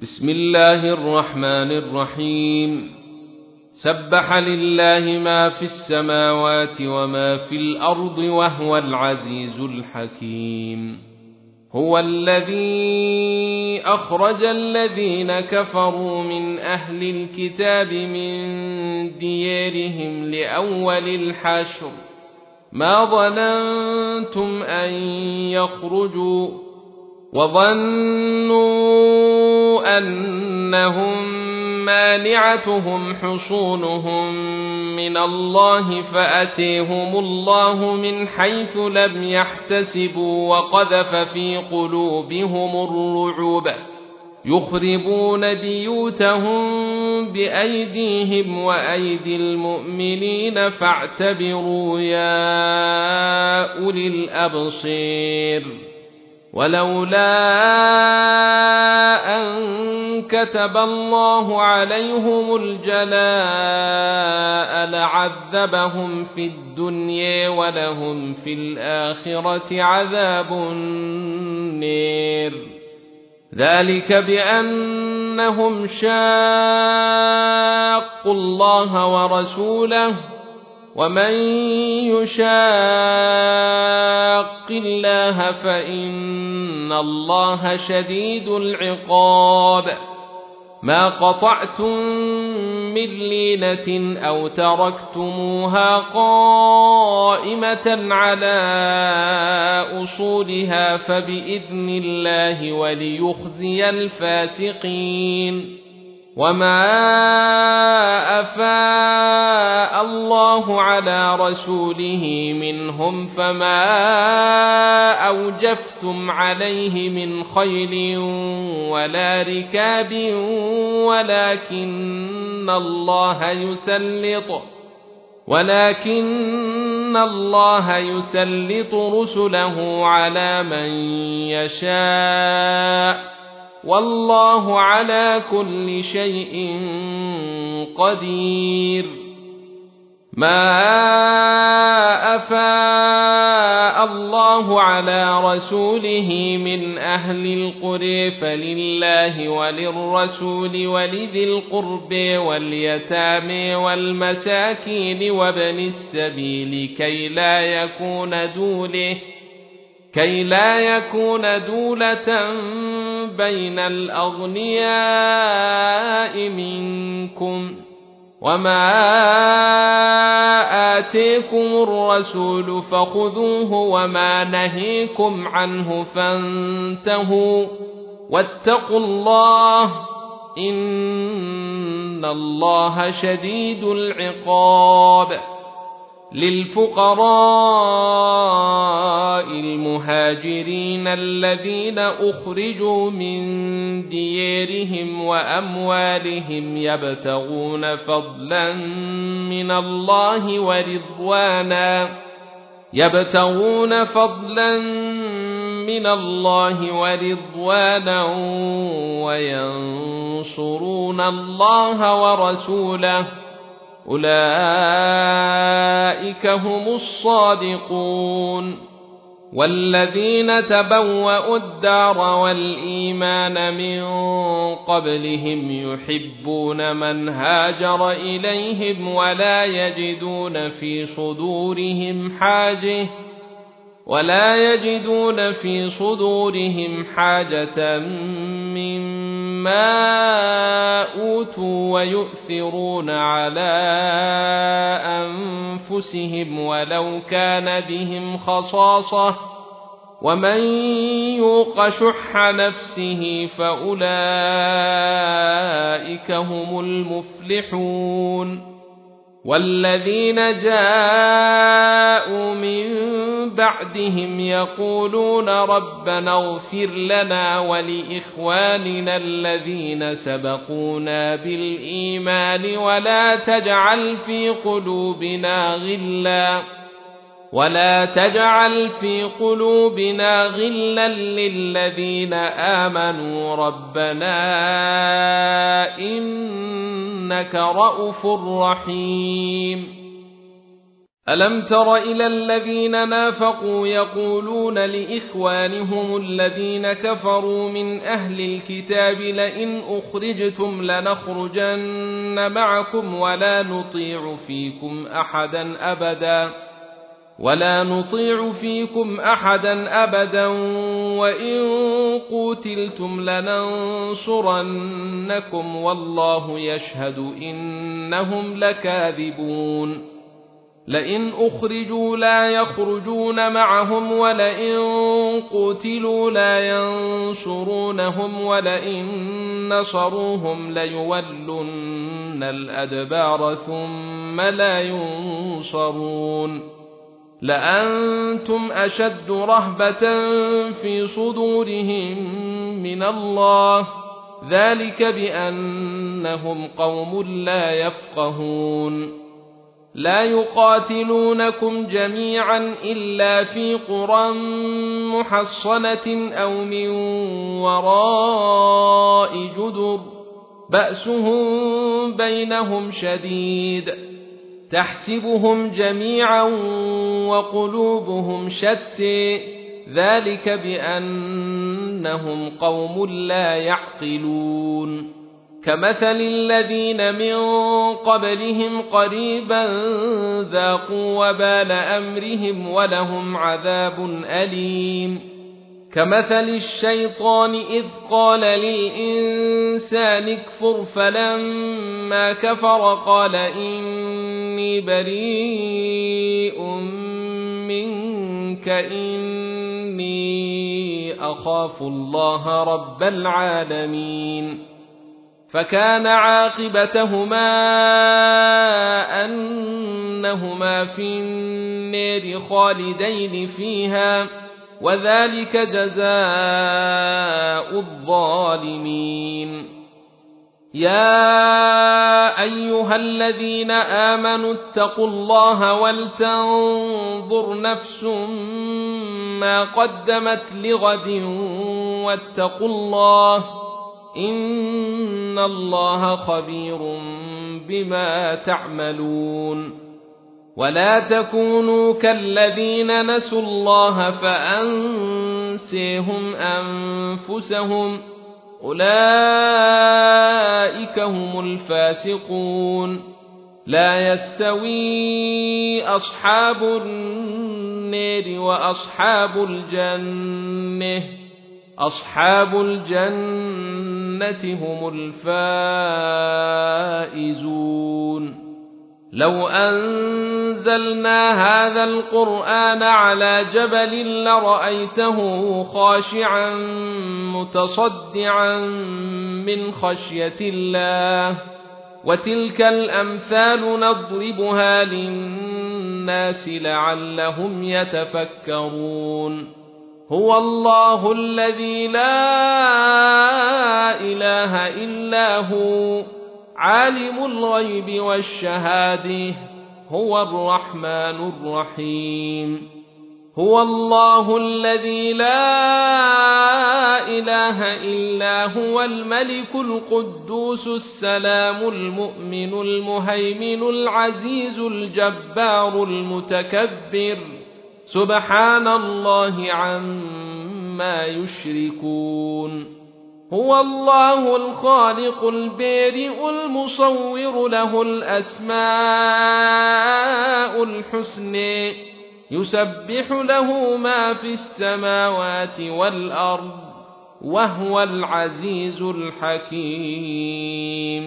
بسم الله الرحمن الرحيم. سبح لله ما في السماوات وما في الأرض وهو العزيز الحكيم. هو الذي أخرج الذين كفروا من أهل الكتاب من ديارهم لأول الحشر ما ظننتم أن يخرجوا وظنوا أنهم مانعتهم حصونهم من الله فأتيهم الله من حيث لم يحتسبوا وقذف في قلوبهم الرعب يخربون بيوتهم بأيديهم وأيدي المؤمنين فاعتبروا يا أولي الأبصير. ولولا أن كتب الله عليهم الجلاء لعذبهم في الدنيا ولهم في الآخرة عذاب النير. ذلك بأنهم شاقوا الله ورسوله ومن يشاق الله فإن الله شديد العقاب. ما قطعتم من لينة أو تركتموها قائمة على أصولها فبإذن الله وليخزي الفاسقين. وما أفاء الله على رسوله منهم فما أوجفتم عليه من خيل ولا ركاب ولكن الله يسلط رسله على من يشاء والله على كل شيء قدير. ما أفاء الله على رسوله من أهل القرى فلله وللرسول ولذي القرب واليتامى والمساكين وابن السبيل كي لا يكون دولة بين الأغنياء منكم. وما آتيكم الرسول فخذوه وما نهيكم عنه فانتهوا واتقوا الله إن الله شديد العقاب. للفقراء المهاجرين الذين أخرجوا من ديارهم وأموالهم يبتغون فضلا من الله ورضوانا وينصرون الله ورسوله أولئك هم الصادقون. والذين تبوأوا الدار والإيمان من قبلهم يحبون من هاجر إليهم ولا يجدون في صدورهم حاجة مما أوتوا ويؤثرون على أنفسهم ولو كان بهم خصاصة ومن يوق شح نفسه فأولئك هم المفلحون. والذين جاءوا من بعدهم يقولون ربنا اغفر لنا ولإخواننا الذين سبقونا بالإيمان ولا تجعل في قلوبنا غلا للذين آمنوا ربنا إنك رءوف رحيم. ألم تر إلى الذين نافقوا يقولون لإخوانهم الذين كفروا من أهل الكتاب لئن أخرجتم لنخرجن معكم ولا نطيع فيكم أحدا أبدا وإن قوتلتم لننصرنكم والله يشهد إنهم لكاذبون لئن أخرجوا لا يخرجون معهم ولئن قتلوا لا ينصرونهم ولئن نصروهم ليولن الأدبار ثم لا ينصرون لأنتم أشد رهبة في صدورهم من الله ذلك بأنهم قوم لا يفقهون لا يقاتلونكم جميعا إلا في قرى محصنة أو من وراء جدر بأسهم بينهم شديد تحسبهم جميعا وقلوبهم شتى ذلك بأنهم قوم لا يعقلون كمثل الذين من قبلهم قريبا ذاقوا وبال أمرهم ولهم عذاب أليم كمثل الشيطان إذ قال للإنسان اكفر فلما كفر قال إني بريء منك إني أخاف الله رب العالمين فكان عاقبتهما أنهما في النار خالدين فيها وذلك جزاء الظالمين يا أيها الذين آمنوا اتقوا الله ولتنظر نفس ما قدمت لغد واتقوا الله إن الله خبير بما تعملون ولا تكونوا كالذين نسوا الله فأنسيهم أنفسهم أولئك هم الفاسقون لا يستوي أصحاب النار وأصحاب الجنة أصحاب الجنة هم الفائزون لو أنزلنا هذا القرآن على جبل لرأيته خاشعا متصدعا من خشية الله وتلك الأمثال نضربها للناس لعلهم يتفكرون هو الله الذي لا إله إلا هو عالم الغيب والشهادة هو الرحمن الرحيم هو الله الذي لا إله إلا هو الملك القدوس السلام المؤمن المهيمن العزيز الجبار المتكبر سبحان الله عما يشركون هو الله الخالق البارئ المصور له الأسماء الحسنى يسبح له ما في السماوات والأرض وهو العزيز الحكيم